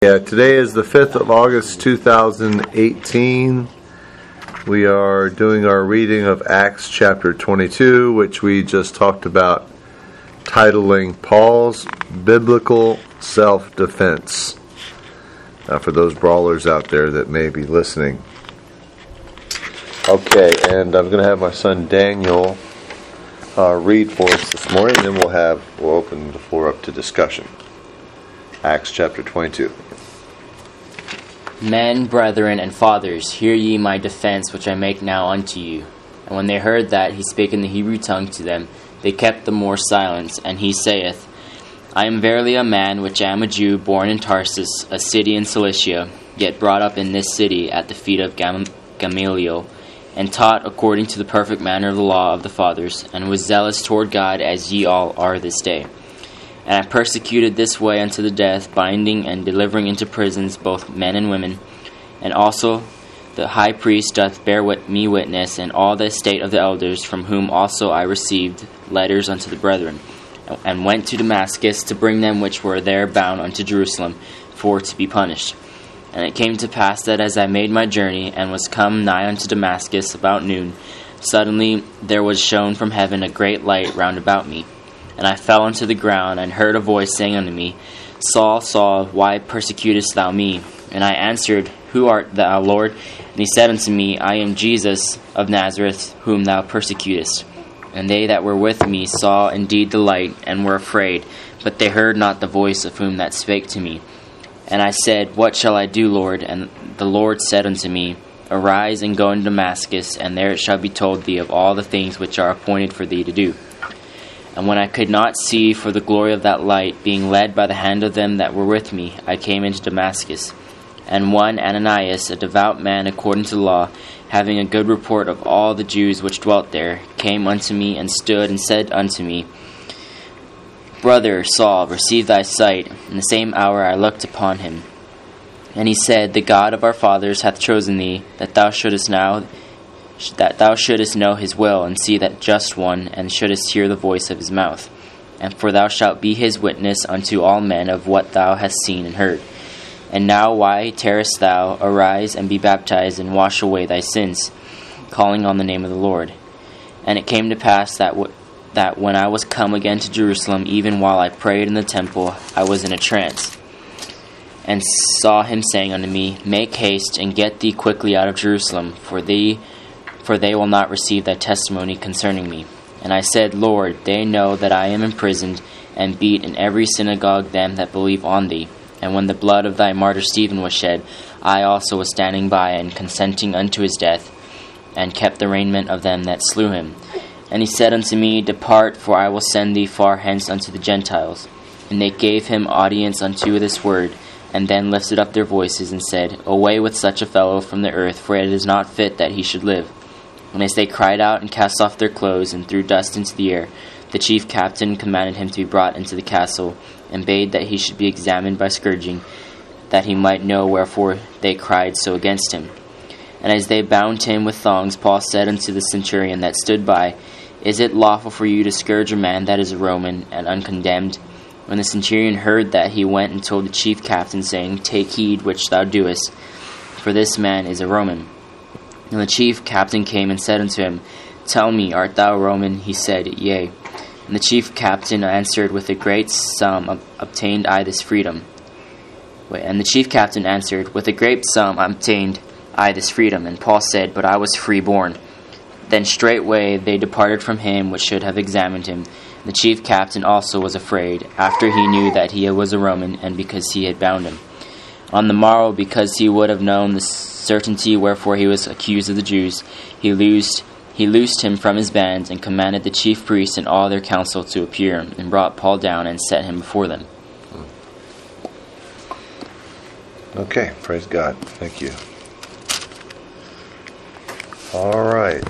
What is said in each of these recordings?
Yeah, today is the 5th of August 2018. We are doing our reading of Acts chapter 22, which we just talked about, titling Paul's Biblical Self-Defense, for those brawlers out there that may be listening. Okay, and I'm going to have my son Daniel read for us this morning, and then we'll open the floor up to discussion. Acts chapter 22. Men, brethren, and fathers, hear ye my defense which I make now unto you. And when they heard that he spake in the Hebrew tongue to them, they kept the more silence. And he saith, I am verily a man which am a Jew, born in Tarsus, a city in Cilicia, yet brought up in this city at the feet of Gamaliel, and taught according to the perfect manner of the law of the fathers, and was zealous toward God as ye all are this day. And I persecuted this way unto the death, binding and delivering into prisons both men and women. And also the high priest doth bear me witness, and all the estate of the elders, from whom also I received letters unto the brethren, and went to Damascus to bring them which were there bound unto Jerusalem, for to be punished. And it came to pass that as I made my journey, and was come nigh unto Damascus about noon, suddenly there was shown from heaven a great light round about me. And I fell unto the ground, and heard a voice saying unto me, Saul, Saul, why persecutest thou me? And I answered, Who art thou, Lord? And he said unto me, I am Jesus of Nazareth, whom thou persecutest. And they that were with me saw indeed the light, and were afraid, but they heard not the voice of whom that spake to me. And I said, What shall I do, Lord? And the Lord said unto me, Arise and go into Damascus, and there it shall be told thee of all the things which are appointed for thee to do. And when I could not see for the glory of that light, being led by the hand of them that were with me, I came into Damascus. And one Ananias, a devout man according to the law, having a good report of all the Jews which dwelt there, came unto me and stood and said unto me, Brother Saul, receive thy sight. In the same hour I looked upon him. And he said, The God of our fathers hath chosen thee, that thou shouldest know his will, and see that just one, and shouldest hear the voice of his mouth. And for thou shalt be his witness unto all men of what thou hast seen and heard. And now why tarriest thou? Arise and be baptized, and wash away thy sins, calling on the name of the Lord. And it came to pass that when I was come again to Jerusalem, even while I prayed in the temple, I was in a trance, and saw him saying unto me, Make haste, and get thee quickly out of Jerusalem, for they will not receive thy testimony concerning me. And I said, Lord, they know that I am imprisoned, and beat in every synagogue them that believe on thee. And when the blood of thy martyr Stephen was shed, I also was standing by, and consenting unto his death, and kept the raiment of them that slew him. And he said unto me, Depart, for I will send thee far hence unto the Gentiles. And they gave him audience unto this word, and then lifted up their voices, and said, Away with such a fellow from the earth, for it is not fit that he should live. And as they cried out and cast off their clothes, and threw dust into the air, the chief captain commanded him to be brought into the castle, and bade that he should be examined by scourging, that he might know wherefore they cried so against him. And as they bound him with thongs, Paul said unto the centurion that stood by, Is it lawful for you to scourge a man that is a Roman, and uncondemned? When the centurion heard that, he went and told the chief captain, saying, Take heed which thou doest, for this man is a Roman. And the chief captain came and said unto him, Tell me, art thou a Roman? He said, Yea. And the chief captain answered, With a great sum obtained I this freedom. And the chief captain answered, With a great sum obtained I this freedom. And Paul said, But I was freeborn. Then straightway they departed from him which should have examined him. The chief captain also was afraid, after he knew that he was a Roman, and because he had bound him. On the morrow, because he would have known the certainty wherefore he was accused of the Jews, he loosed him from his bands, and commanded the chief priests and all their council to appear, and brought Paul down and set him before them. Okay, praise God. Thank you. All right.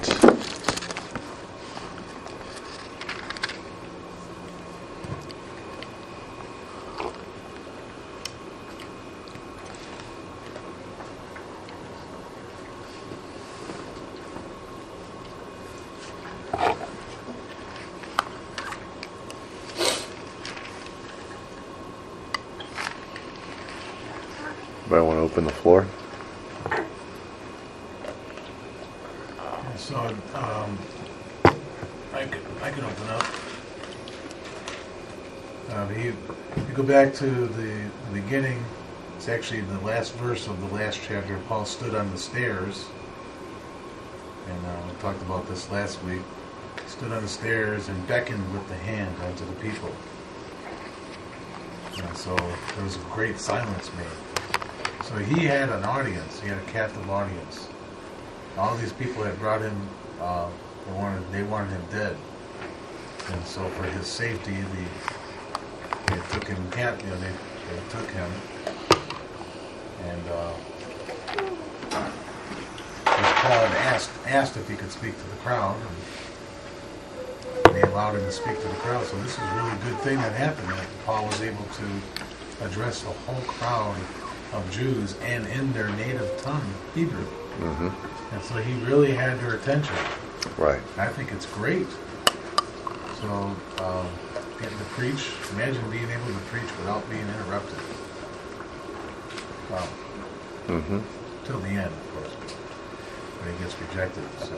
Anybody want to open the floor? So, I can open up. You go back to the beginning. It's actually the last verse of the last chapter. Paul stood on the stairs, and we talked about this last week. Stood on the stairs and beckoned with the hand unto the people. And so there was a great silence made. So he had an audience. He had a captive audience. All these people had brought him. They wanted him dead. And so for his safety, they took him captive. They took him, and Paul had asked if he could speak to the crowd, and they allowed him to speak to the crowd. So this is a really good thing that happened, that Paul was able to address the whole crowd of Jews, and in their native tongue, Hebrew. Mm-hmm. And so he really had their attention. Right. I think it's great. So, getting to preach, imagine being able to preach without being interrupted. Wow. Mm-hmm. Till the end, of course, when he gets rejected. So,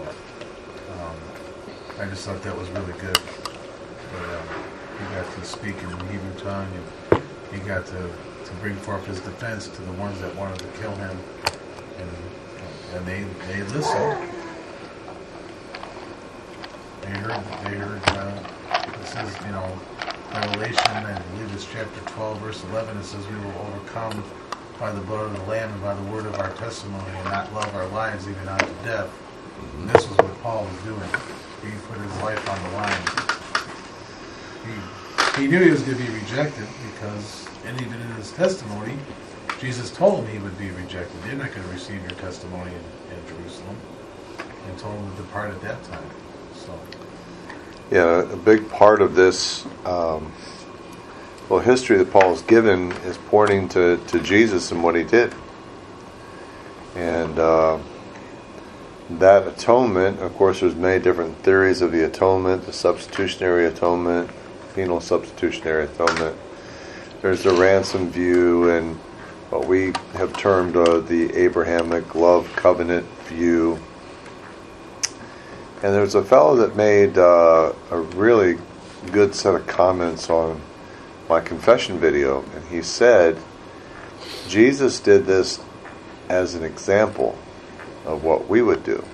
I just thought that was really good. But, he got to speak in the Hebrew tongue, and he got to bring forth his defense to the ones that wanted to kill him. And they listened. They heard, this is, Revelation, I believe it's chapter 12, verse 11, it says, we will overcome by the blood of the Lamb and by the word of our testimony, and not love our lives even unto death. And this was what Paul was doing. He put his life on the line. He knew he was going to be rejected, because, and even in his testimony, Jesus told him he would be rejected. They're not going to receive your testimony in Jerusalem. And told him to depart at that time. So. Yeah, a big part of this history that Paul has given is pointing to Jesus and what he did. And that atonement, of course, there's many different theories of the atonement, the substitutionary atonement, penal substitutionary atonement. There's the ransom view, and what we have termed the Abrahamic love covenant view. And there's a fellow that made a really good set of comments on my confession video, and he said Jesus did this as an example of what we would do.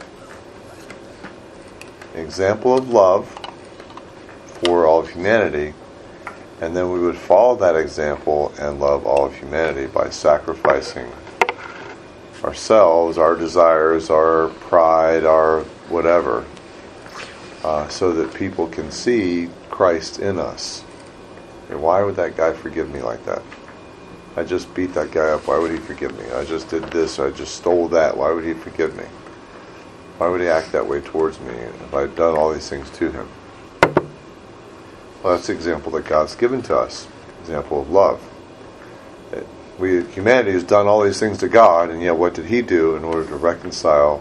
An example of love for all of humanity, and then we would follow that example and love all of humanity by sacrificing ourselves, our desires, our pride, our whatever, so that people can see Christ in us. And why would that guy forgive me like that? I just beat that guy up. Why would he forgive me? I just did this. I just stole that. Why would he forgive me? Why would he act that way towards me if I'd done all these things to him? Well, that's the example that God's given to us. Example of love. Humanity has done all these things to God, and yet what did he do in order to reconcile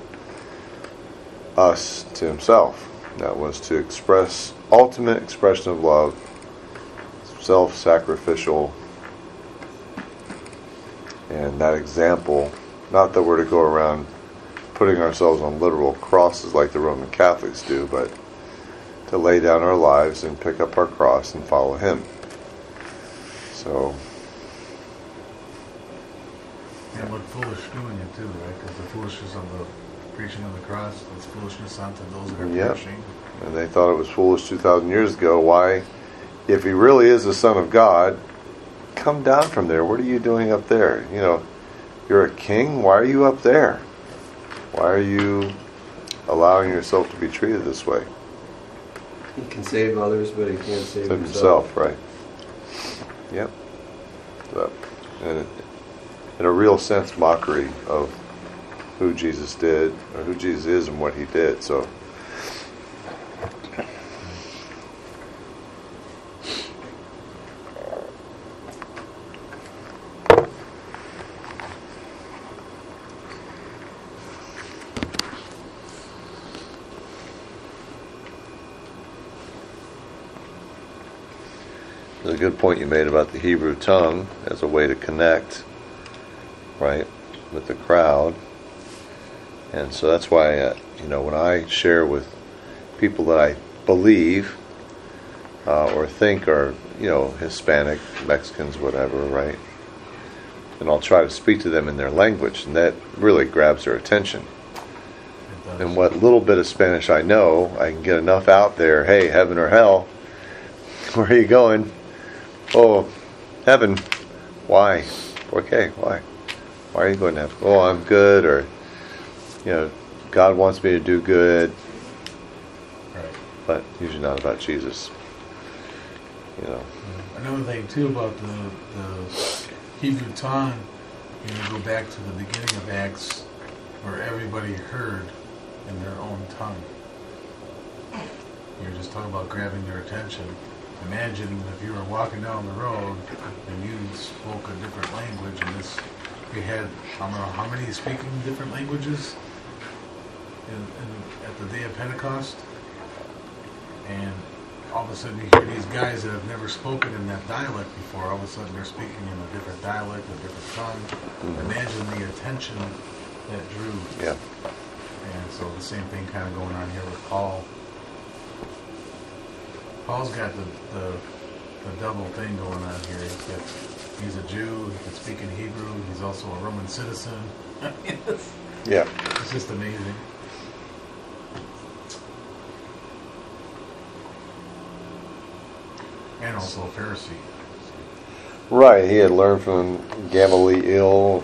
us to himself? That was to express ultimate expression of love, self-sacrificial, and that example, not that we're to go around putting ourselves on literal crosses like the Roman Catholics do, but to lay down our lives and pick up our cross and follow him. So, and look foolish doing it too, right? Because the foolishness of the preaching of the cross is foolishness unto those that are perishing. And they thought it was foolish 2,000 years ago. Why, if he really is the Son of God, come down from there. What are you doing up there? You're a king. Why are you up there? Why are you allowing yourself to be treated this way? He can save others, but he can't save himself. Right. Yep. So, and in a real sense, mockery of who Jesus did, or who Jesus is and what he did. So, there's a good point you made about the Hebrew tongue as a way to connect. right, with the crowd. And so that's why, when I share with people that I believe or think are, Hispanic, Mexicans, whatever, right, and I'll try to speak to them in their language, and that really grabs their attention. It does. And what little bit of Spanish I know, I can get enough out there. Hey, heaven or hell? Where are you going? Oh, heaven. Why? Okay, why? Why are you going to heaven? Oh, I'm good, or God wants me to do good. Right. But usually not about Jesus. Another thing too about the Hebrew tongue, go back to the beginning of Acts, where everybody heard in their own tongue. You're just talking about grabbing their attention. Imagine if you were walking down the road and you spoke a different language, and we had, I don't know how many speaking different languages at the day of Pentecost, and all of a sudden you hear these guys that have never spoken in that dialect before, all of a sudden they're speaking in a different dialect, a different tongue. Mm-hmm. Imagine the attention that drew. Yeah. And so the same thing kind of going on here with Paul. Paul's got the double thing going on here. He's a Jew, he can speak in Hebrew, he's also a Roman citizen. Yeah. It's just amazing. And also a Pharisee. Right, he had learned from Gamaliel,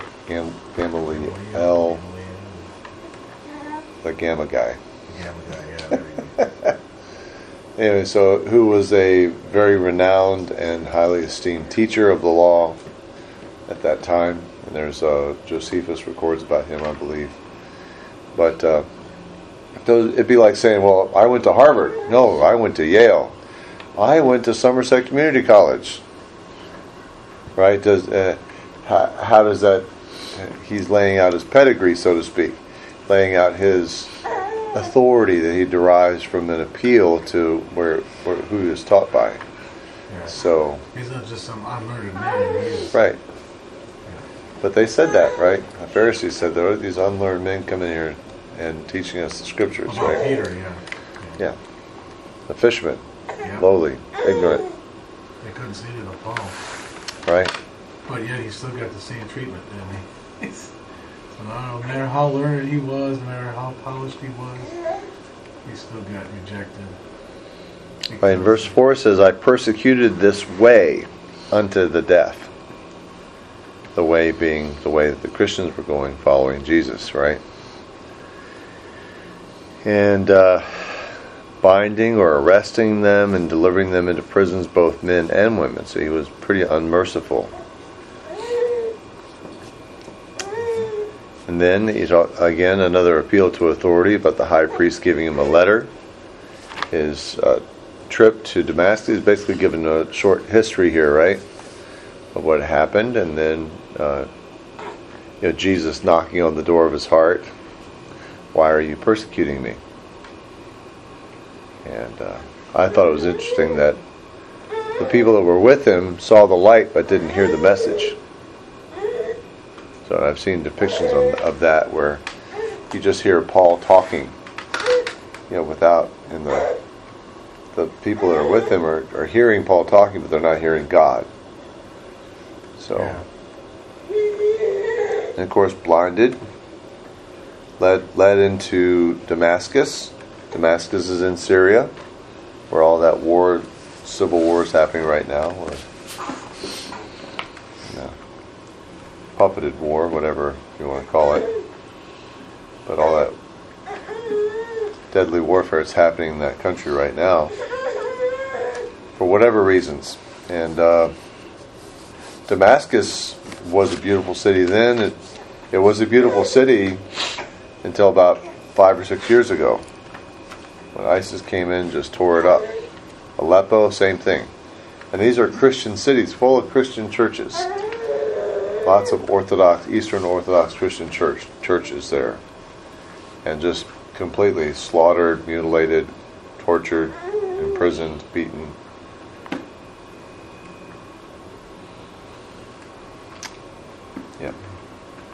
the Gamma guy. Yeah, there we go. Anyway, so who was a very renowned and highly esteemed teacher of the law at that time. And there's Josephus records about him, I believe. But it'd be like saying, well, I went to Harvard. No, I went to Yale. I went to Somerset Community College. Right? How does that... He's laying out his pedigree, so to speak. Laying out his authority that he derives from an appeal to who he was taught by. Yeah. So... He's not just some unlearned man. He's, Right. But they said that, right? The Pharisees said there are these unlearned men coming here and teaching us the scriptures, about right? Peter, yeah. Yeah. The fishermen, Yeah. lowly, ignorant, They couldn't see to the Paul. right? But yet he still got the same treatment, didn't he? So no matter how learned he was, no matter how polished he was, he still got rejected. Right, in verse 4 it says, I persecuted this way unto the death. The way being the way that the Christians were going, following Jesus, right? And binding or arresting them and delivering them into prisons, both men and women. So he was pretty unmerciful. And then, again, another appeal to authority about the high priest giving him a letter. His trip to Damascus is basically given a short history here, right? Of what happened, and then Jesus knocking on the door of his heart. Why are you persecuting me? And I thought it was interesting that the people that were with him saw the light but didn't hear the message. So I've seen depictions of that where you just hear Paul talking, without, and the people that are with him are hearing Paul talking, but they're not hearing God. So, and of course, blinded, led into Damascus. Damascus is in Syria, where all that civil war is happening right now, or puppeted war, whatever you want to call it. But all that deadly warfare is happening in that country right now, for whatever reasons. And Damascus was a beautiful city then. It was a beautiful city until about 5 or 6 years ago, when ISIS came in and just tore it up. Aleppo, same thing. And these are Christian cities, full of Christian churches. Lots of Eastern Orthodox Christian churches there. And just completely slaughtered, mutilated, tortured, imprisoned, beaten. Yeah.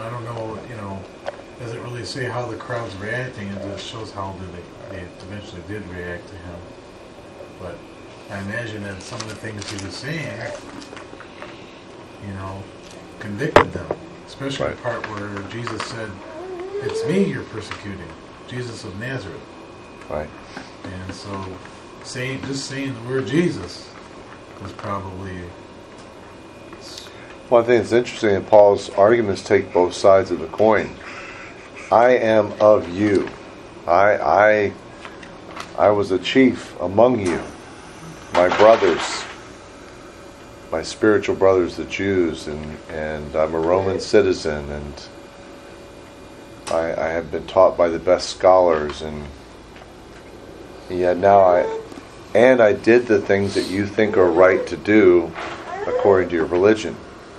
I don't know, doesn't really say how the crowd's reacting. It just shows how they eventually did react to him. But I imagine that some of the things he was saying, convicted them. Especially the part where Jesus said, "It's me you're persecuting, Jesus of Nazareth." Right. And so, just saying the word Jesus was probably. One thing that's interesting in Paul's arguments take both sides of the coin. I am of you. I was a chief among you. My brothers, my spiritual brothers, the Jews, and I'm a Roman citizen, and I have been taught by the best scholars, and yet now I did the things that you think are right to do according to your religion.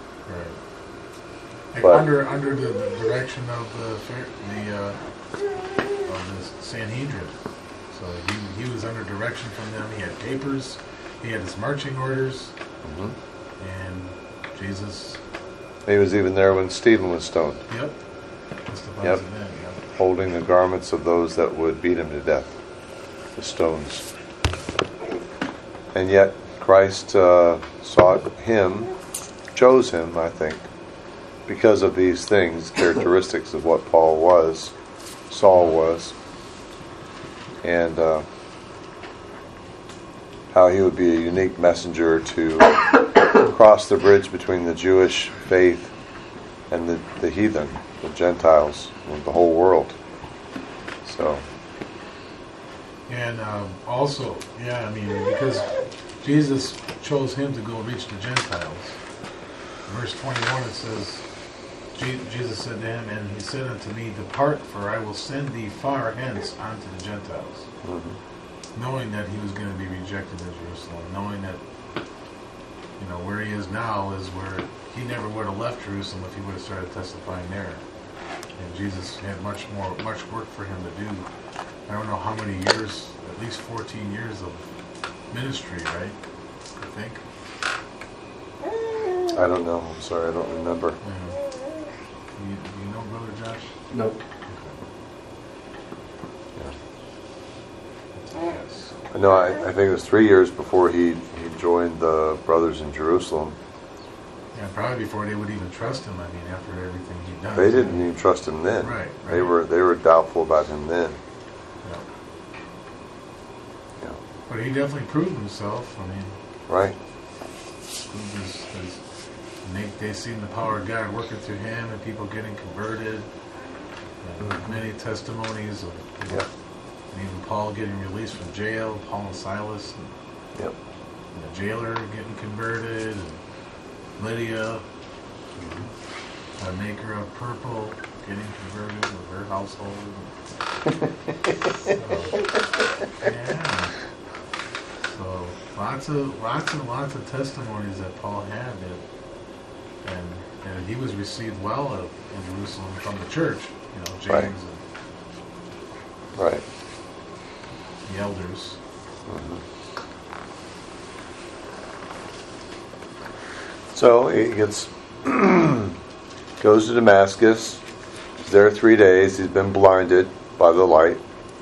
Right. But, under the direction of the Sanhedrin. So he was under direction from them. He had papers. He had his marching orders. Mm-hmm. And Jesus. He was even there when Stephen was stoned. Yep. Yep. Holding the garments of those that would beat him to death. The stones. And yet Christ sought him, chose him, I think, because of these things, characteristics of what Saul was, and how he would be a unique messenger to cross the bridge between the Jewish faith and the heathen, the Gentiles, and the whole world. So. And also, because Jesus chose him to go reach the Gentiles. Verse 21 it says, Jesus said to him, and he said unto me, "Depart, for I will send thee far hence unto the Gentiles." Mm-hmm. Knowing that he was going to be rejected in Jerusalem, knowing that, where he is now is where he never would have left Jerusalem if he would have started testifying there. And Jesus had much work for him to do. I don't know how many years, at least 14 years of ministry, right? I think. I don't know. I'm sorry, I don't remember. Yeah. You know, Brother Josh? Nope. Yeah. Yes. No, I think it was 3 years before he joined the brothers in Jerusalem. Yeah, probably before they would even trust him. After everything he'd done. They didn't even trust him then. Right. They were doubtful about him then. Yeah. But he definitely proved himself. Right. They seen the power of God working through him and people getting converted. And many testimonies of and even Paul getting released from jail, Paul and Silas. And the jailer getting converted. And Lydia, the maker of purple, getting converted with her household. So lots of testimonies that Paul had and he was received well in Jerusalem from the church, James and the elders. Mm-hmm. So he goes to Damascus. He's there 3 days. He's been blinded by the light.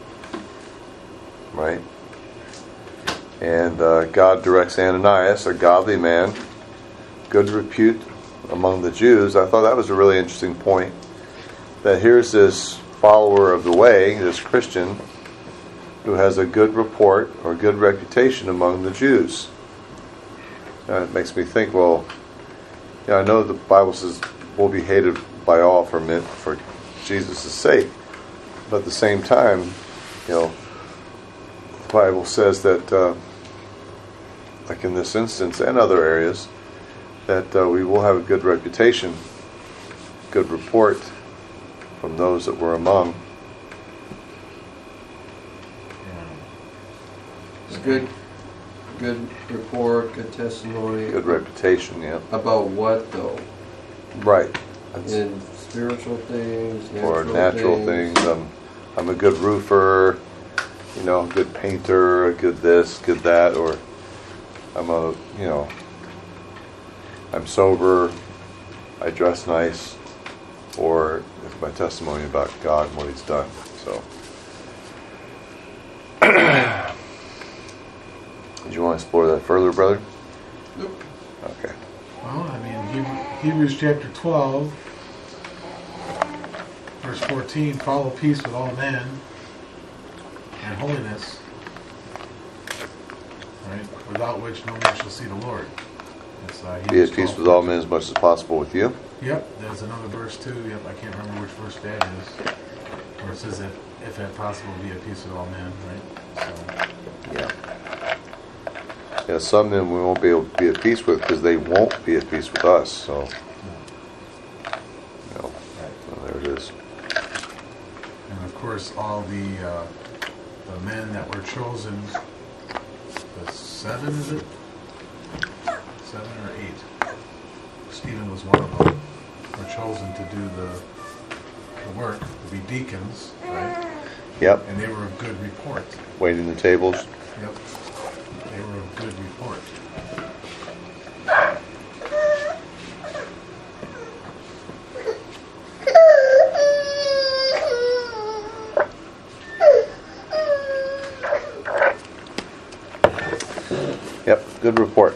Right? And God directs Ananias, a godly man, good repute among the Jews. I thought that was a really interesting point. That here's this follower of the way, this Christian, who has a good report or good reputation among the Jews. And it makes me think, well, I know the Bible says we'll be hated by all for Jesus' sake. But at the same time, the Bible says that, like in this instance and other areas, that we will have a good reputation, good report from those that we're among. It's good report, good testimony. Good reputation, yeah. About what, though? Right. In spiritual things, or natural things. I'm a good roofer, a good painter, a good this, good that, or I'm sober, I dress nice. or if my testimony about God and what He's done. So, did you want to explore that further, brother? Nope. Okay. Well, I mean, Hebrews chapter 12, verse 14, follow peace with all men and holiness, right? Without which no man shall see the Lord. That's, Be at Hebrews peace 12. with all men as much as possible with you. Yep, there's another verse too. Yep, I can't remember which verse that is. Where it says, if at possible, be at peace with all men, right? So, Yeah. Yeah, some men we won't be able to be at peace with because they won't be at peace with us. So, so there it is. and of course, all the men that were chosen, the 7, is it? 7 or 8. Stephen was one of them. Were chosen to do the work, to be deacons, right? Yep. And they were of good report. Waiting the tables. Yep. They were of good report. Yep. Good report.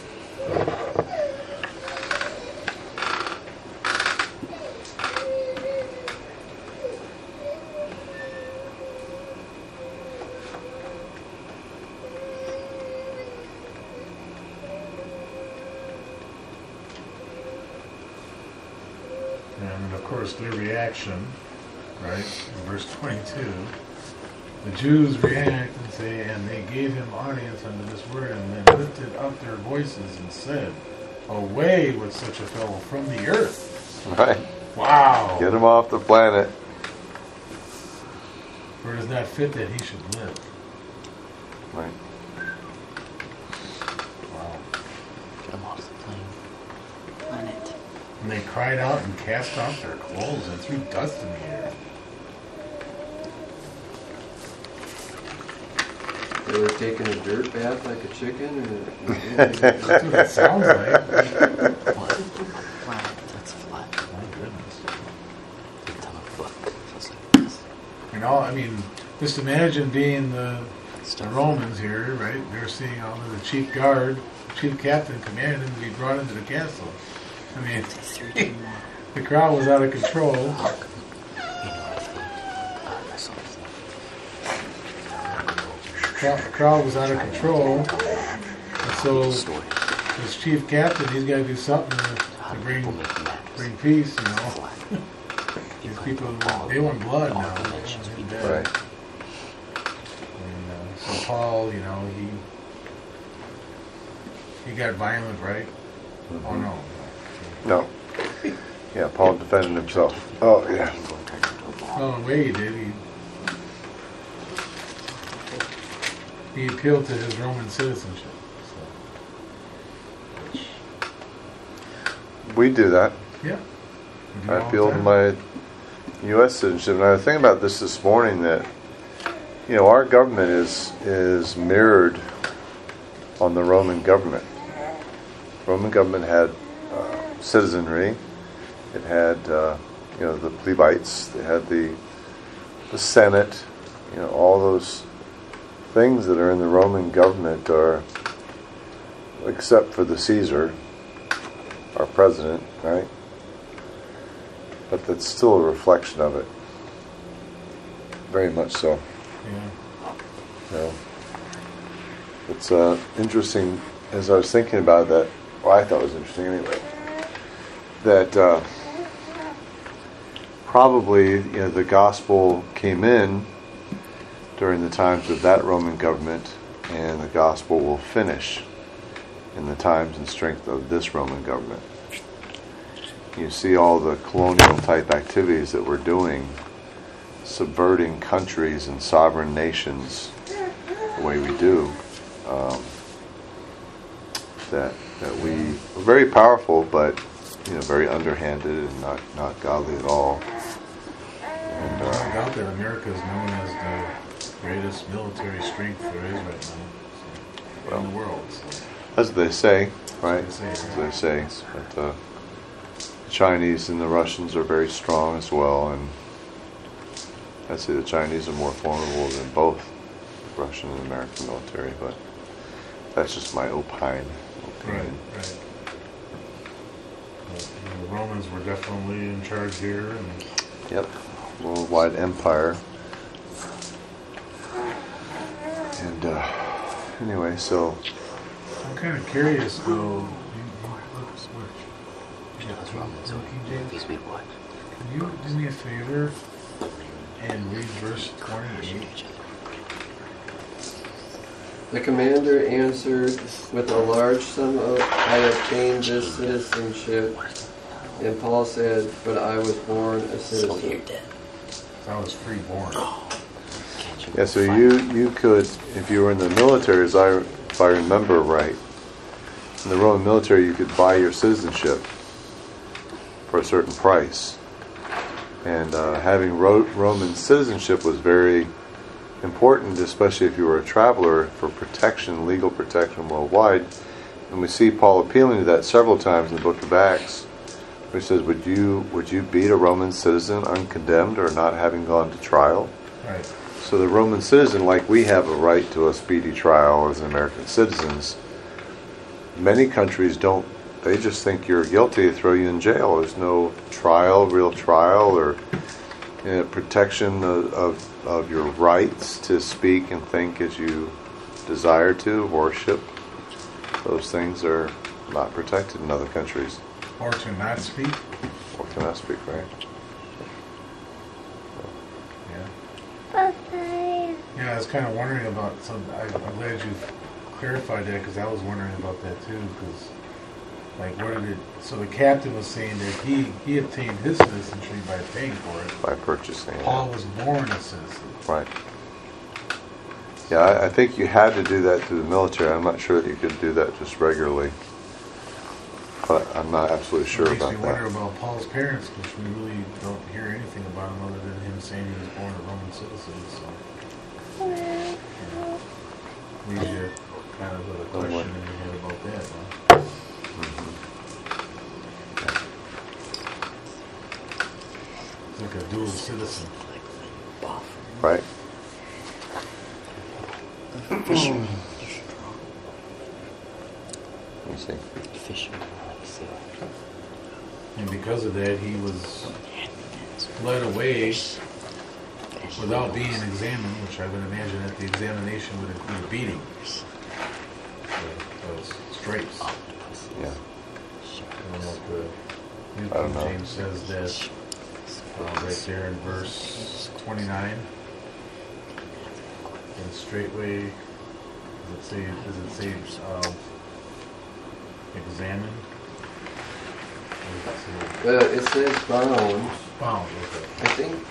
And of course, their reaction, right, in verse 22, the Jews react and say, and they gave him audience unto this word, and then lifted up their voices and said, away with such a fellow from the earth. Right. Wow. Get him off the planet. For it is not fit that he should live. Right. Wow. Get him off the planet. And they cried out and cast off their clothes and threw dust in the air. They were taking a dirt bath like a chicken, or That's what it sounds like. Flat. That's flat. My goodness. Big ton of book. Feels like this. You know, I mean, just imagine being the Stuff. Romans here, right? They're seeing all of the chief guard, chief captain commanded him to be brought into the castle. I mean, the crowd was out of control. You know, I think. Myself. The crowd was out of control. And so Story. this chief captain, he's got to do something to bring peace, you know. These people, they want blood now. They want him dead. Right. And so Paul, you know, he got violent, right? Oh no. No. Yeah, Paul defended himself. Oh, yeah. No, the way he did, he appealed to his Roman citizenship. So. We do that. Yeah. We do I all the appealed to time. my U.S. citizenship. And I was thinking about this morning that, you know, our government is mirrored on the Roman government. Roman government had citizenry. It had, you know, the Levites. They had the Senate. You know, all those things that are in the Roman government are, except for the Caesar, our president, right? But that's still a reflection of it. Very much so. Yeah. You know, it's interesting, as I was thinking about that, well, I thought it was interesting anyway, that probably, you know, the gospel came in during the times of that Roman government, and the gospel will finish in the times and strength of this Roman government. You see all the colonial type activities that we're doing, subverting countries and sovereign nations the way we do, that we are very powerful, but, you know, very underhanded and not godly at all. And No doubt that America is known as the greatest military strength there is right now in the world. So. as they say, right? As they say, As they say, but the Chinese and the Russians are very strong as well, and I'd say the Chinese are more formidable than both the Russian and American military, but that's just my opinion. Right. The Romans were definitely in charge here, and Yep, worldwide empire. And anyway, so I'm kind of curious though. Can you do me a favor and read verse 28? The commander answered, with a large sum I obtained this citizenship. And Paul said, but I was born a citizen. So I was free-born. yeah, so you could, if you were in the military, if I remember right, in the Roman military, you could buy your citizenship for a certain price, and having Roman citizenship was very important, especially if you were a traveler, for protection, legal protection worldwide. And we see Paul appealing to that several times in the book of Acts, where he says, would you beat a Roman citizen uncondemned or not having gone to trial? Right. So the Roman citizen, like we have a right to a speedy trial as American citizens, many countries don't. They just think you're guilty, they throw you in jail. There's no real trial, or protection of your rights to speak and think as you desire to, worship. Those things are not protected in other countries. Or to not speak. Or to not speak, right? Yeah. Yeah, I was kind of wondering about some. I'm glad you clarified that, because I was wondering about that too. Because, like, what did it? So the captain was saying that he obtained his citizenship by paying for it. By purchasing. Paul was born a citizen. Right. Yeah, I think you had to do that through the military. I'm not sure that you could do that just regularly. But I'm not absolutely sure about that. It makes me wonder about Paul's parents, because we really don't hear anything about him other than him saying he was born a Roman citizen. So, leaves you kind of with a question in your head about that, huh? It's like a dual citizen. Right. Fisherman. Let me see. Fisherman. And because of that, he was led away without being examined, which I would imagine that the examination would include a beating. Those stripes. Yeah. I don't know if the New I don't King know. James says that right there in verse 29. And straightway, does it say examined? It says bound. Bound, okay. I think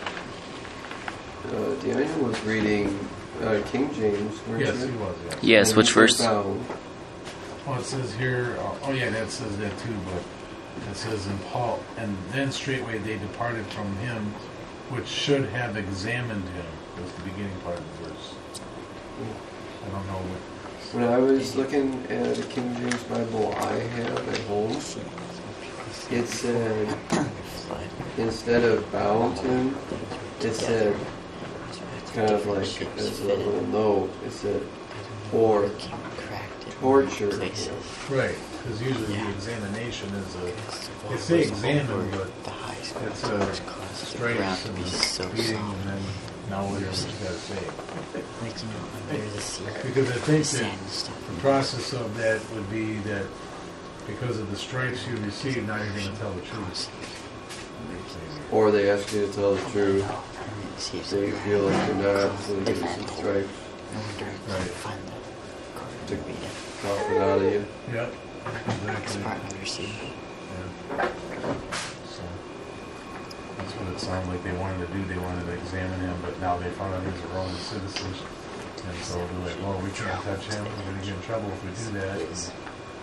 Daniel was reading King James, weren't Yes, you? he was, yes. Yes, And which he said verse? bound. Well, it says here, oh yeah, that says that too, but it says in Paul, and then straightway they departed from him, which should have examined him. That's the beginning part of the verse. I don't know what. When I was looking at the King James Bible I have at home, it said, instead of bound him, it said, kind of like as a little note, it said, or torture him. Right, because usually the examination is they say examine, but it's a stripes and a beating, and then now what else you got to say. Because I think that the process of that would be that because of the stripes you receive, now you're going to tell the truth. Or they ask you to tell the truth. They feel like you're not, so they give you some stripes Right. to talk it out of you. Yep. Exactly. Yeah. So that's what it sounded like they wanted to do. They wanted to examine him, but now they found out he's a Roman citizen. And so they're like, well, we can't touch him. We're going to get in trouble if we do that. And so,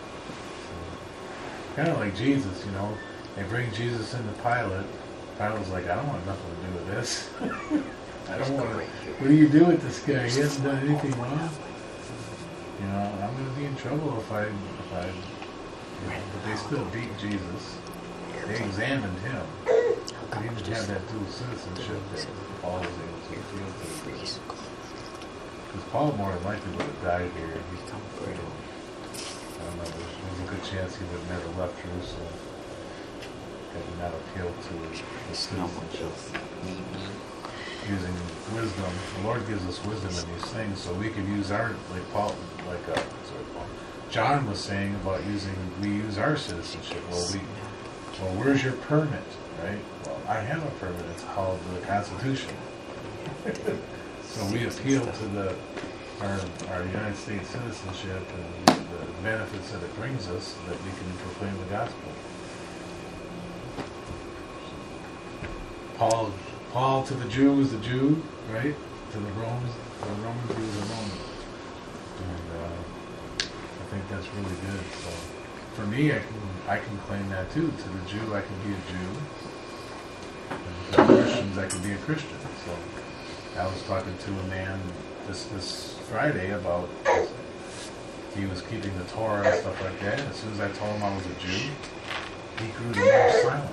kind of like Jesus, you know. They bring Jesus into Pilate. Pilate's like, I don't want nothing to do with this. I don't want to. What do you do with this guy? He hasn't done anything wrong. You know, I'm going to be in trouble if I. But they still beat Jesus. they examined him. But he didn't have that dual citizenship that Paul was able to appeal to the Jews. Because Paul more than likely would have died here. I don't know, there's a good chance he would have never left Jerusalem had he not appealed to the citizenship. Using wisdom, the Lord gives us wisdom in these things, so we could use our, Paul, John was saying about we use our citizenship. Well, where's your permit, right? Well, I have a permit. It's called the Constitution. So we appeal to our United States citizenship and the benefits that it brings us, so that we can proclaim the gospel. Paul to the Jew was a Jew, right? To the Romans, he was a Roman. And I think that's really good. So for me, I can claim that too. To the Jew, I can be a Jew. And to the Christians, I can be a Christian. So I was talking to a man this Friday about he was keeping the Torah and stuff like that. As soon as I told him I was a Jew, he grew to more silent.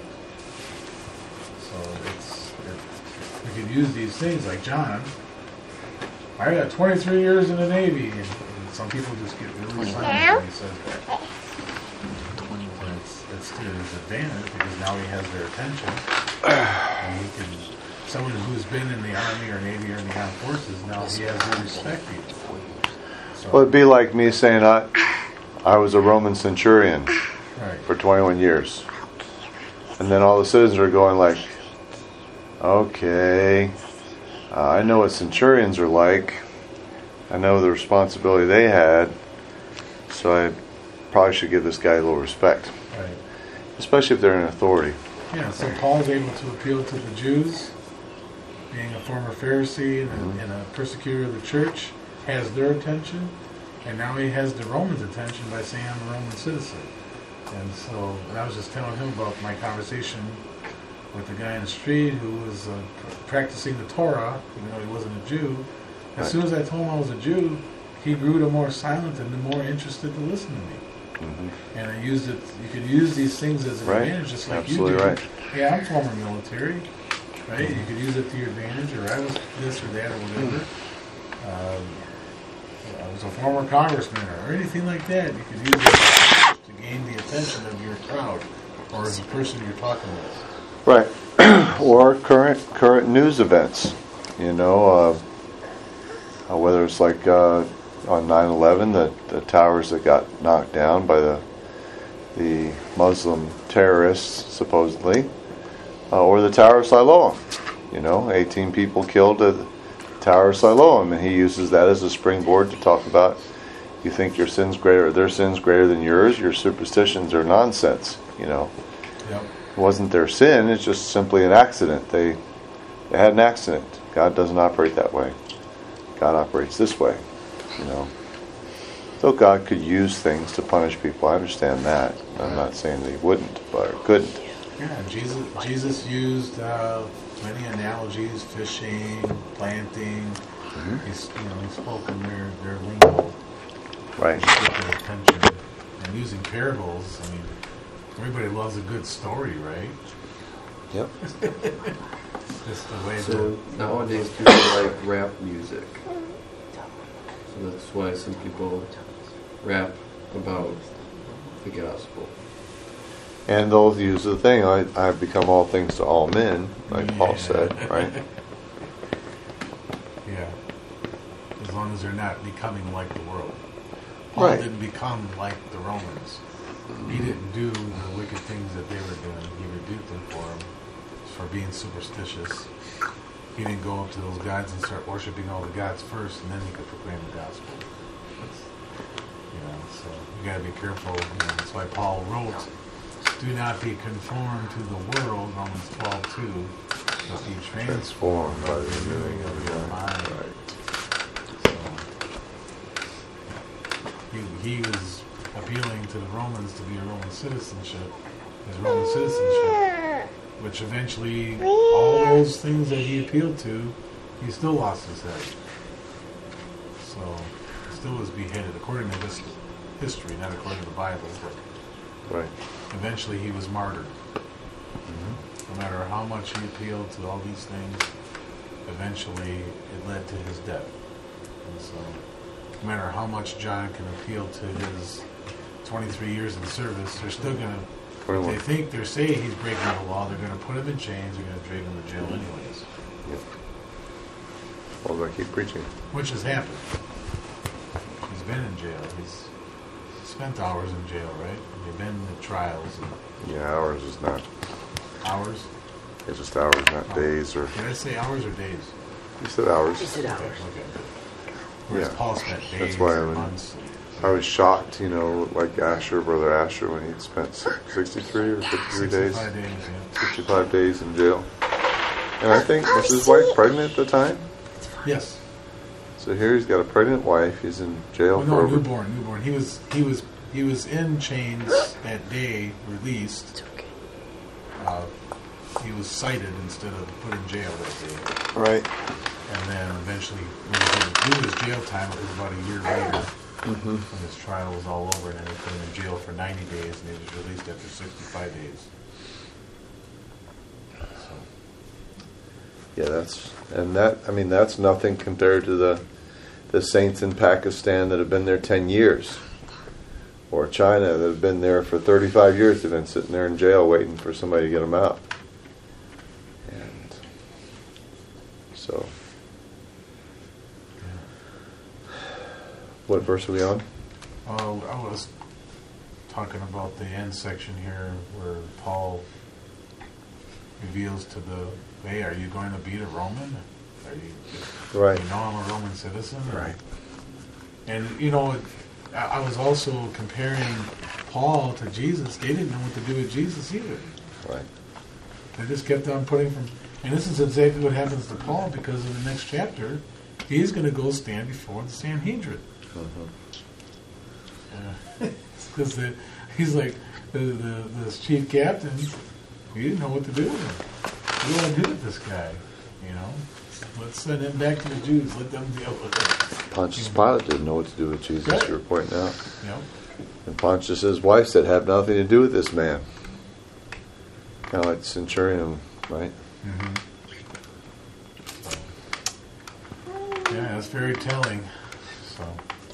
So we could use these things like John. I got 23 years in the Navy, and some people just get really silent when he says that. And it's to his advantage because now he has their attention, and he can. Someone who's been in the Army or Navy or in the Armed Forces, now he has their respect. So, Well, it'd be like me saying I was a Roman centurion right. for 21 years. And then all the citizens are going like, okay, I know what centurions are like. I know the responsibility they had. So I probably should give this guy a little respect. Right. Especially if they're in authority. Yeah, so Paul's able to appeal to the Jews, being a former Pharisee and a persecutor of the church, has their attention, and now he has the Romans' attention by saying I'm a Roman citizen. And I was just telling him about my conversation with the guy in the street who was practicing the Torah, even though he wasn't a Jew. As soon as I told him I was a Jew, he grew to more silent and more interested to listen to me. Mm-hmm. And I used it. You can use these things as an advantage, just like Absolutely you do. Right. Yeah, I'm former military, right? You could use it to your advantage, or I was this or that or whatever. I was a former congressman or anything like that. You could use it to gain the attention of your crowd or the person you're talking with. Right. Or current news events. You know, whether it's like on 9/11, the towers that got knocked down by the Muslim terrorists, supposedly, or the Tower of Siloam. 18 people killed at the Tower of Siloam, and he uses that as a springboard to talk about, you think your sin's greater, or their sin's greater than yours, your superstitions are nonsense. Yep. It wasn't their sin, it's just simply an accident. They had an accident. God doesn't operate that way. God operates this way. So God could use things to punish people. I understand that. I'm not saying that he wouldn't, or couldn't. Yeah, Jesus used many analogies: fishing, planting. Mm-hmm. He spoke in their lingo, right? To get their attention, and using parables. I mean, everybody loves a good story, right? Yep. Just the way. So nowadays people like rap music. So that's why some people rap about the gospel. And they'll use the thing, I've become all things to all men, like Paul said, right? Yeah. As long as they're not becoming like the world. Paul Right. didn't become like the Romans. He didn't do the wicked things that they were doing. He rebuked them for being superstitious. He didn't go up to those gods and start worshiping all the gods first, and then he could proclaim the gospel. So you got to be careful. That's why Paul wrote, "Do not be conformed to the world," Romans 12:2, "but be transformed by the renewing of your mind." So he was appealing to the Romans to be a Roman citizenship, which eventually all those things that he appealed to, he still lost his head. So he still was beheaded, according to this history, not according to the Bible, but Right. eventually he was martyred. No matter how much he appealed to all these things, eventually it led to his death. And so, no matter how much John can appeal to his 23 years in service, they're still going to, they say he's breaking the law, they're going to put him in chains, they're going to drag him to jail anyways. Yep. Well, they'll keep preaching. Which has happened. He's been in jail. He's spent hours in jail, right? They've been in trials. Yeah, hours is not. Hours? It's just hours, not days or. Did I say hours or days? You said hours. He said hours. Okay. Whereas Yeah. Paul spent days, That's why months. I was shocked, like Asher, Brother Asher, when he spent 63 or 53 days, 65 days, yeah. 65 days in jail. And I think, was his wife pregnant at the time? Yes. So here he's got a pregnant wife. He's in jail Well, for no, over. newborn. He was in chains that day, released. He was cited instead of put in jail that day. Right. And then eventually, when he had to do his jail time, it was about a year later, when his trial was all over, and then they put him in jail for 90 days, and he was released after 65 days. So, Yeah, that's nothing compared to the saints in Pakistan that have been there 10 years. Or China that have been there for 35 years. They've been sitting there in jail waiting for somebody to get them out. And so, what verse are we on? I was talking about the end section here where Paul reveals to hey, are you going to beat a Roman? Are you, Right. You know I'm a Roman citizen? Right. And, I was also comparing Paul to Jesus. They didn't know what to do with Jesus either. Right. They just kept on putting from... And this is exactly what happens to Paul, because in the next chapter, he's going to go stand before the Sanhedrin. Because he's like, the chief captain, we didn't know what to do with him. What do I do with this guy? Let's send him back to the Jews. Let them deal with it. Pontius Pilate didn't know what to do with Jesus, Right. you were pointing out. Yep. And Pontius' wife said, have nothing to do with this man. Kind of like the centurion, right? Mm-hmm. Yeah, it's very telling. So,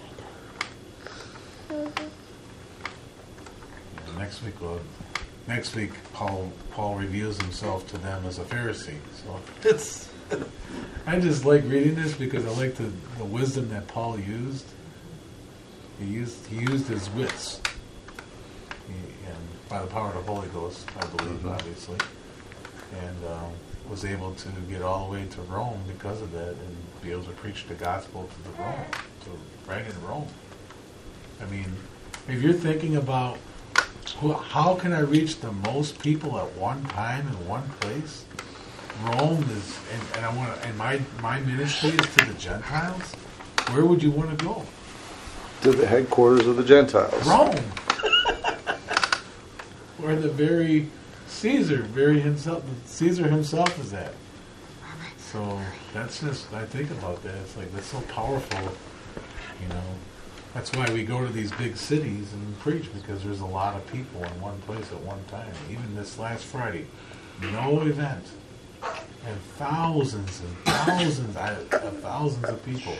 next week, Paul reveals himself to them as a Pharisee. So it's. I just like reading this because I like the wisdom that Paul used. He used his wits, and by the power of the Holy Ghost, I believe, obviously, and was able to get all the way to Rome because of that, and be able to preach the gospel right in Rome. I mean, if you're thinking about how can I reach the most people at one time in one place, Rome is, and I want to, and my ministry is to the Gentiles. Where would you want to go? To the headquarters of the Gentiles. Rome, where the very Caesar himself is at. So that's just, I think about that. It's like, that's so powerful, That's why we go to these big cities and preach, because there's a lot of people in one place at one time. Even this last Friday, no event, and thousands of people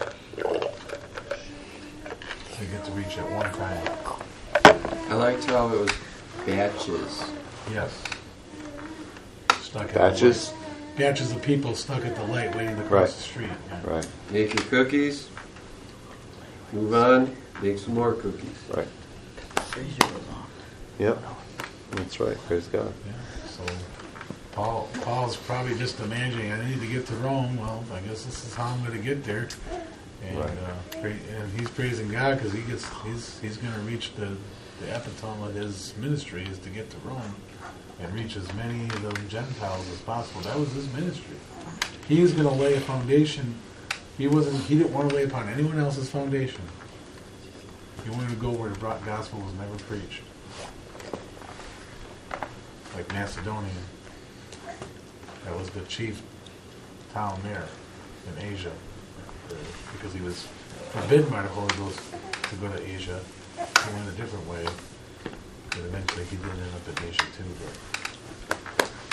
they get to reach at one time. I liked how it was batches. Yes. Stuck at Batches? the light. Batches of people stuck at the light waiting to cross Right. the street. Yeah. Right, Make your cookies. Move on. Make some more cookies. right. Yep. That's right. Praise God. Yeah. So Paul's probably just imagining, I need to get to Rome. Well, I guess this is how I'm going to get there. And, Right. And he's praising God because he's going to reach the epitome of his ministry is to get to Rome and reach as many of the Gentiles as possible. That was his ministry. He was going to lay a foundation. He didn't want to lay upon anyone else's foundation. He wanted to go where the gospel was never preached. Like Macedonia. That was the chief town there in Asia. Because he was forbidden by the Holy Ghost to go to Asia. He went a different way. But eventually he did end up in Asia too. But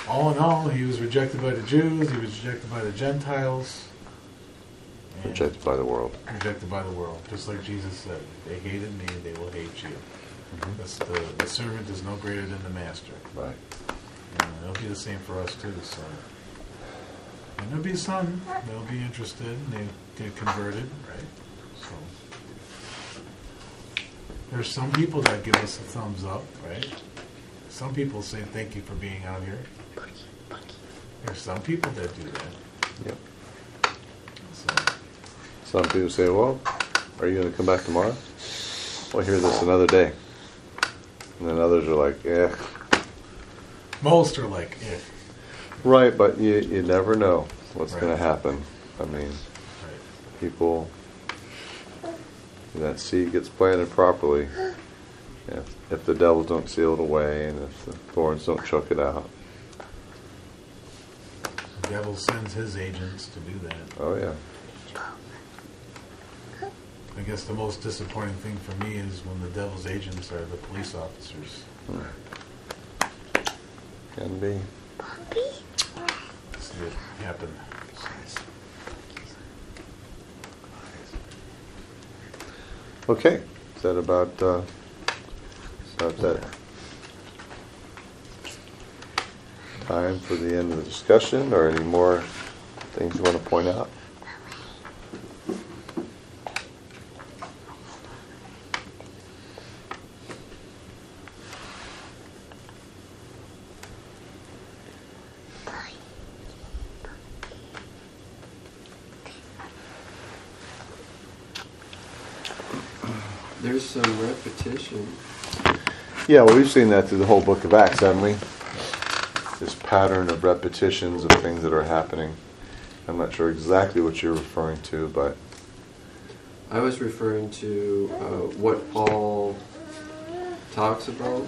all in all, he was rejected by the Jews, he was rejected by the Gentiles, and Rejected by the world. rejected by the world. Just like Jesus said, they hated me, they will hate you. That's the servant is no greater than the master. Right. And it'll be the same for us too. So, and there'll be some that'll be interested and they get converted, right? So, there's some people that give us a thumbs up, right? Some people say thank you for being out here. There's some people that do that. Yep. So, Some people say, well, are you going to come back tomorrow? We'll hear this another day. And then others are like, yeah. most are like, eh. Right, but you never know what's Right. going to happen. I mean, Right. people, that seed gets planted properly. If the devil don't seal it away and if the thorns don't choke it out. The devil sends his agents to do that. Oh, yeah. I guess the most disappointing thing for me is when the devil's agents are the police officers. Can be. See it happen. Okay. Is that about that? Time for the end of the discussion, or any more things you want to point out? There's some repetition. Yeah, well, we've seen that through the whole book of Acts, haven't we? This pattern of repetitions of things that are happening. I'm not sure exactly what you're referring to, but I was referring to what Paul talks about,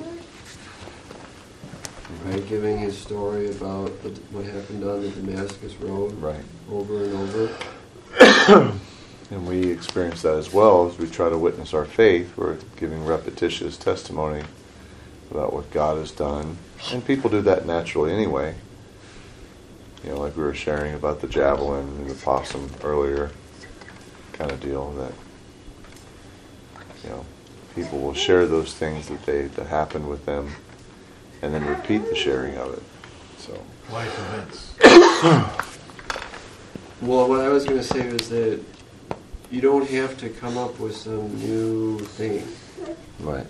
right? Giving his story about what happened on the Damascus Road, right. over and over. And we experience that as well as we try to witness our faith. We're giving repetitious testimony about what God has done. And people do that naturally anyway. You know, like we were sharing about the javelin and the possum earlier, kind of deal that, you know, people will share those things that happen with them and then repeat the sharing of it. So Life events. Well, what I was going to say was that you don't have to come up with some new thing. right.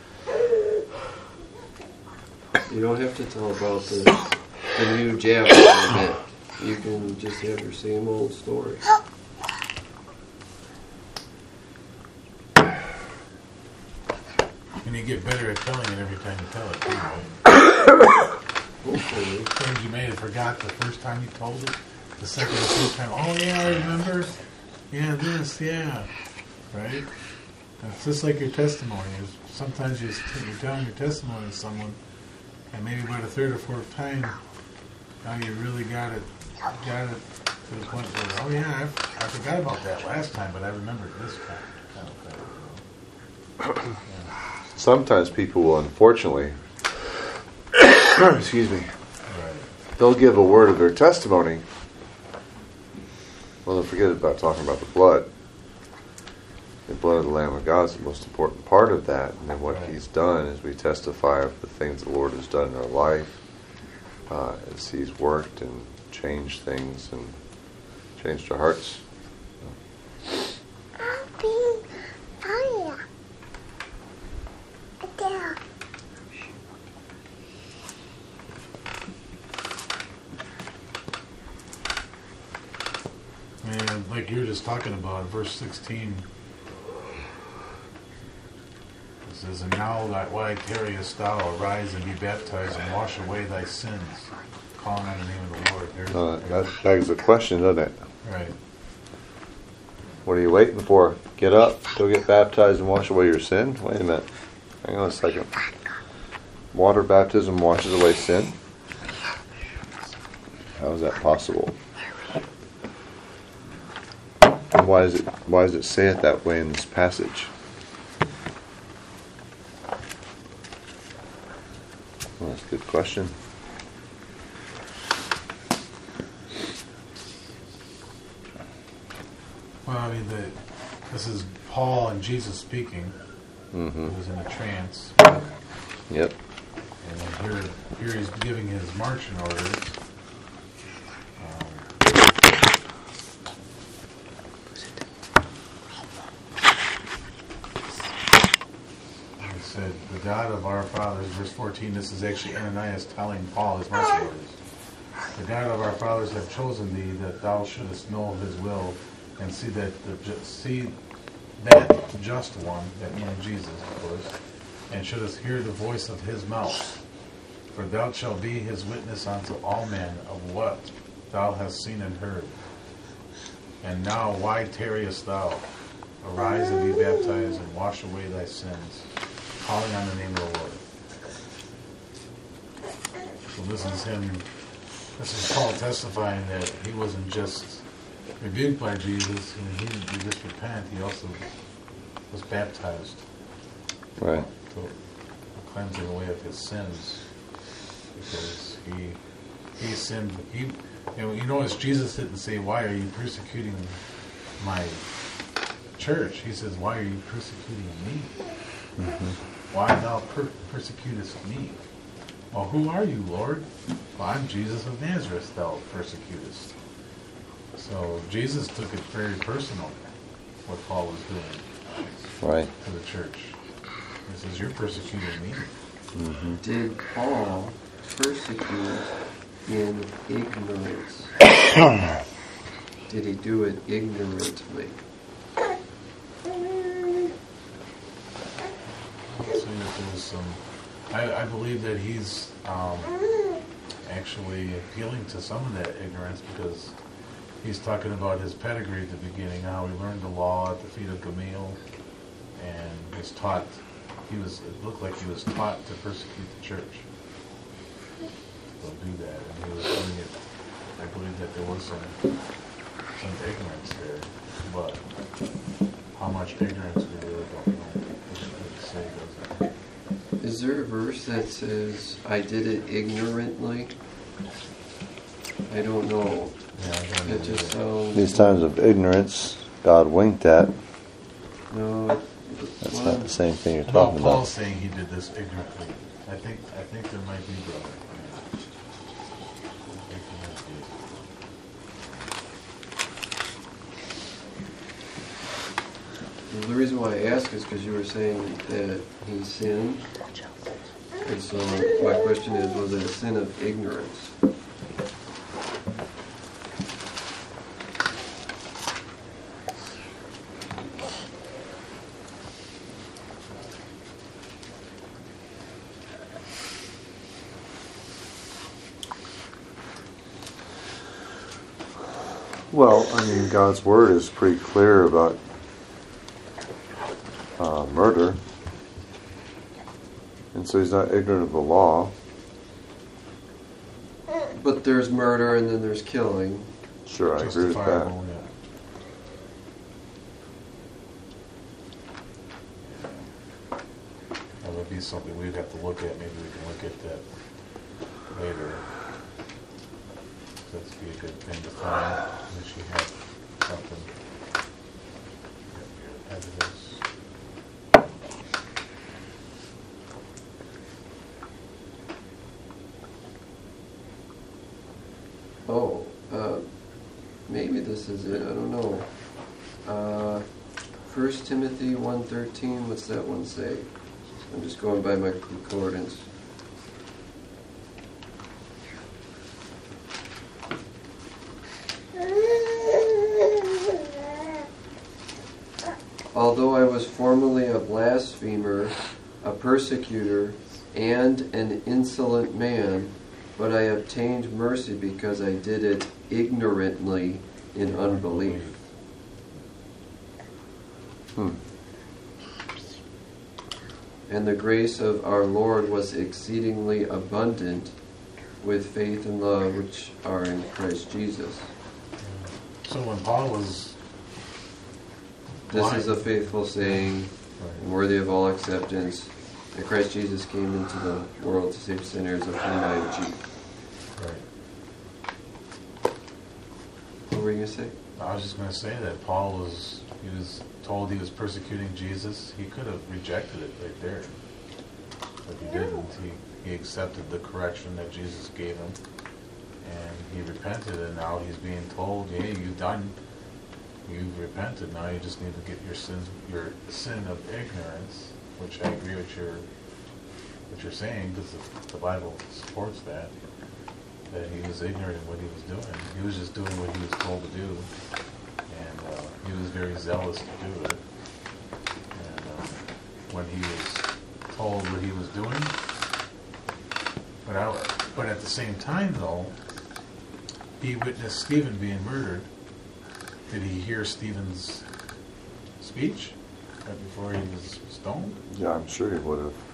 You don't have to tell about the new javelin event. You can just have your same old story. And you get better at telling it every time you tell it, too, right? Hopefully. Things you may have forgot the first time you told it. The second or third time, oh yeah, I remember. Yeah, this, yeah. Right? It's just like your testimony. Sometimes you're telling your testimony to someone, and maybe by the third or fourth time, now you really got it to the point where, oh yeah, I forgot about that last time, but I remember it this time. Kind of thing, you know? Yeah. Sometimes people will, unfortunately, excuse me, Right. they'll give a word of their testimony. Well, don't forget about talking about the blood. The blood of the Lamb of God is the most important part of that. And then what Right. He's done is we testify of the things the Lord has done in our life, as He's worked and changed things and changed our hearts. And like you were just talking about, verse 16, it says, "And now that why tarriest thou? Arise and be baptized and wash away thy sins, calling on the name of the Lord." That begs the question, doesn't it? Right. What are you waiting for? Get up, go get baptized and wash away your sin? Wait a minute. Hang on a second. Water baptism washes away sin? How is that possible? And why does it say it that way in this passage? Well, that's a good question. Well, I mean, this is Paul and Jesus speaking. Mm-hmm. He was in a trance. Yep. And then here he's giving his marching orders. He said, the God of our fathers, verse 14, this is actually Ananias telling Paul his marching orders. The God of our fathers have chosen thee that thou shouldest know his will and see that just one, that meaning Jesus, of course, and shouldest hear the voice of his mouth. For thou shalt be his witness unto all men of what thou hast seen and heard. And now why tarriest thou? Arise and be baptized and wash away thy sins, calling on the name of the Lord. So this is Paul testifying that he wasn't just rebuked by Jesus, and he didn't just repent, he also was baptized. Right. To cleansing away of his sins. Because he sinned. You notice Jesus didn't say, why are you persecuting my church? He says, why are you persecuting me? Mm-hmm. Why thou persecutest me? Well, who are you, Lord? Well, I'm Jesus of Nazareth, thou persecutest. So Jesus took it very personal, what Paul was doing Right. to the church. He says, you're persecuting me. Mm-hmm. Did Paul persecute in ignorance? Did he do it ignorantly? So that there was some. I believe that he's actually appealing to some of that ignorance, because he's talking about his pedigree at the beginning, how he learned the law at the feet of Gamaliel, and was taught. It looked like he was taught to persecute the church. They'll do that, and he was doing it. I believe that there was some ignorance there, but how much ignorance we really don't know. Doesn't say, does it? Is there a verse that says, I did it ignorantly? I don't know. Yeah, I don't know It just either. sounds... These times of ignorance, God winked at. No, That's not the same thing you're No, talking Paul's about. saying he did this ignorantly. I think there might be, brother. I think there might be. Well, the reason why I ask is because you were saying that he sinned. And so my question is, was it a sin of ignorance? Well, I mean, God's word is pretty clear about murder. And so he's not ignorant of the law. But there's murder and then there's killing. Sure, I agree with that. Justifiable, yeah. That would be something we'd have to look at. Maybe we can look at that later. That'd be a good thing to find. Unless you have something. Evidence. Oh, maybe this is it. I don't know. 1 Timothy 1:13. What's that one say? I'm just going by my concordance. Although I was formerly a blasphemer, a persecutor, and an insolent man, but I obtained mercy because I did it ignorantly in unbelief. And the grace of our Lord was exceedingly abundant with faith and love which are in Christ Jesus. So when Paul was This blind, is a faithful saying, right. worthy of all acceptance, that Christ Jesus came into the world to save sinners, of whom I am chief. Right. What were you going to say? I was just going to say that Paul was told he was persecuting Jesus. He could have rejected it right there, but he didn't. He accepted the correction that Jesus gave him, and he repented. And now he's being told, "Hey, you've repented. Now you just need to get your sin of ignorance," which I agree with what you're saying, because the Bible supports that he was ignorant of what he was doing. He was just doing what he was told to do, and he was very zealous to do it. And when he was told what he was doing, but at the same time, though, he witnessed Stephen being murdered. Did he hear Stephen's speech right before he was stoned? Yeah, I'm sure he would have.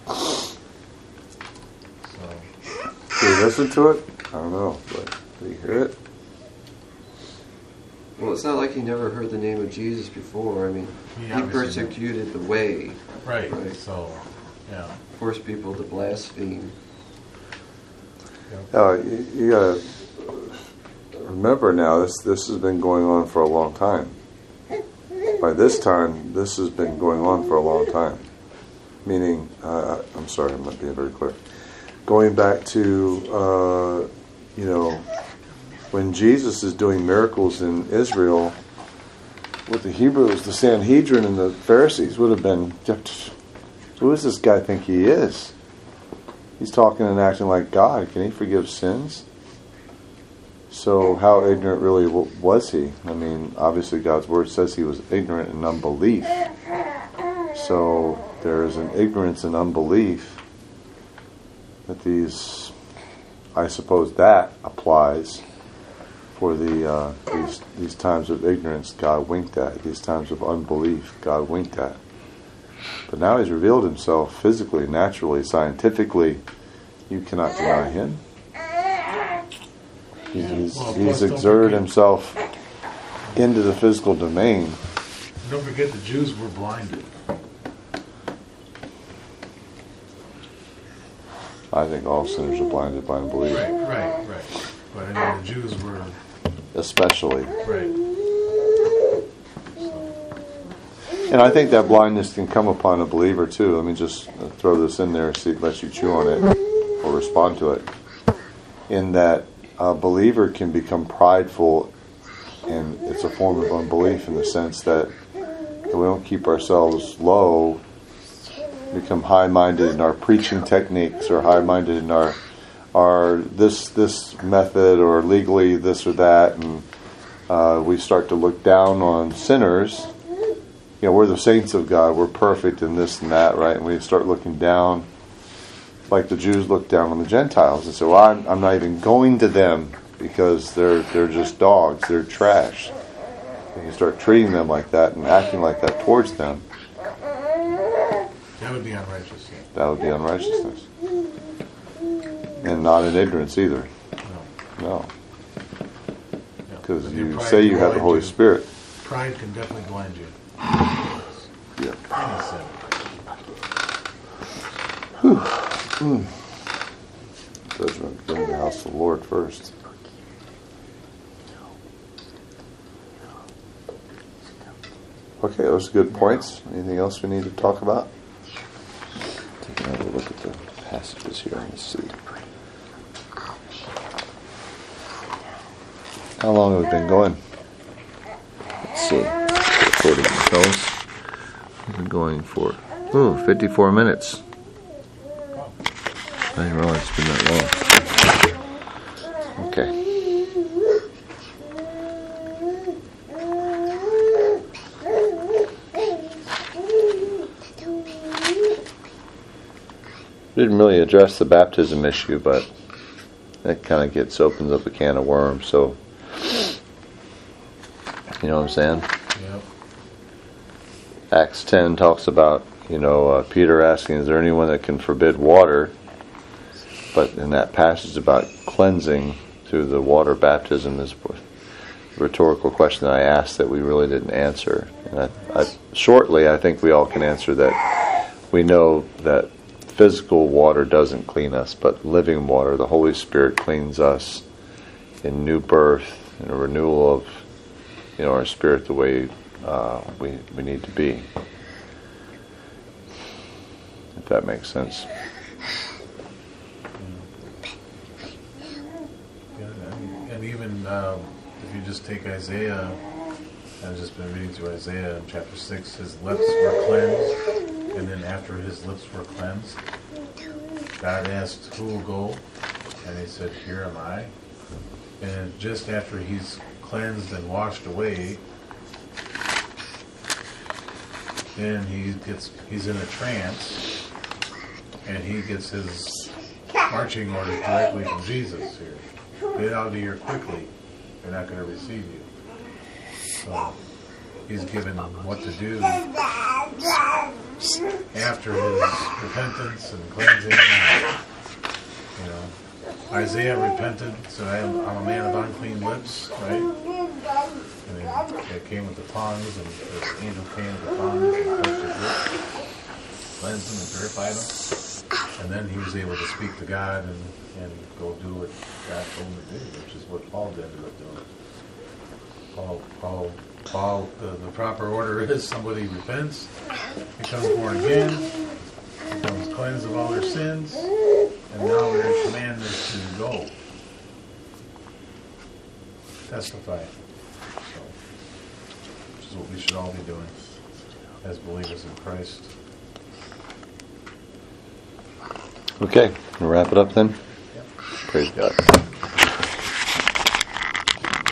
So, Did he listen to it? I don't know, but did he hear it? Well, it's not like he never heard the name of Jesus before. I mean, He he obviously persecuted the way, right. Right. So, yeah. forced people to blaspheme. You gotta remember now, this has been going on for a long time. By this time, this has been going on for a long time. Meaning, I'm sorry, I'm not being very clear. Going back to, when Jesus is doing miracles in Israel, with the Hebrews, the Sanhedrin and the Pharisees would have been, who does this guy think he is? He's talking and acting like God. Can he forgive sins? So how ignorant really was he? I mean, obviously God's Word says he was ignorant in unbelief. So there is an ignorance and unbelief that I suppose that applies for these times of ignorance God winked at, these times of unbelief God winked at. But now he's revealed himself physically, naturally, scientifically. You cannot deny him. He's exerted himself into the physical domain. Don't forget the Jews were blinded. I think all sinners are blinded by unbelief. Right. But I mean, the Jews were Especially. right. And I think that blindness can come upon a believer too. Let me just throw this in there, let you chew on it or respond to it. In that a believer can become prideful, and it's a form of unbelief in the sense that we don't keep ourselves low, become high-minded in our preaching techniques, or high-minded in our this method, or legally this or that, and we start to look down on sinners. We're the saints of God, we're perfect in this and that, right? And we start looking down, like the Jews looked down on the Gentiles and say, well, I'm not even going to them because they're just dogs, they're trash. And you start treating them like that and acting like that towards them. That would be unrighteous. That would be unrighteousness. And not in ignorance either. No. Because But you your pride say you can have the blind Holy you. Spirit. Pride can definitely blind you. Yeah. Any sin. Judgment begin in the house of the Lord first. Okay, those are good points. Anything else we need to talk about? Take another look at the passages here. Let's see. How long have we been going? Let's see. According to those, we've been going for 54 minutes. I didn't realize it's been that long. Okay. Didn't really address the baptism issue, but that kind of opens up a can of worms. So, you know what I'm saying? Yep. Acts 10 talks about, Peter asking, is there anyone that can forbid water? But in that passage about cleansing through the water baptism is a rhetorical question that I asked that we really didn't answer. And shortly, I think we all can answer that. We know that physical water doesn't clean us, but living water, the Holy Spirit, cleans us in new birth and a renewal our spirit the way we need to be. If that makes sense. And even if you just take Isaiah, I've just been reading through Isaiah in chapter 6, his lips were cleansed, and then after his lips were cleansed, God asked, who will go? And he said, here am I. And just after he's cleansed and washed away, then he's in a trance, and he gets his marching orders directly from Jesus here. Get out of here quickly. They're not going to receive you. So he's given what to do after his repentance and cleansing. Isaiah repented, said, I'm a man of unclean lips, right? And they came with the tongues, and the angel came with the tongues and touched his lips, cleansed him and purified him. And then he was able to speak to God and go do what God told him to do, which is what Paul ended up doing. Paul, the proper order is somebody repents, becomes born again, becomes cleansed of all their sins, and now their command is to go. Testify. So, which is what we should all be doing as believers in Christ. Okay, we'll wrap it up then. Yep. Praise God.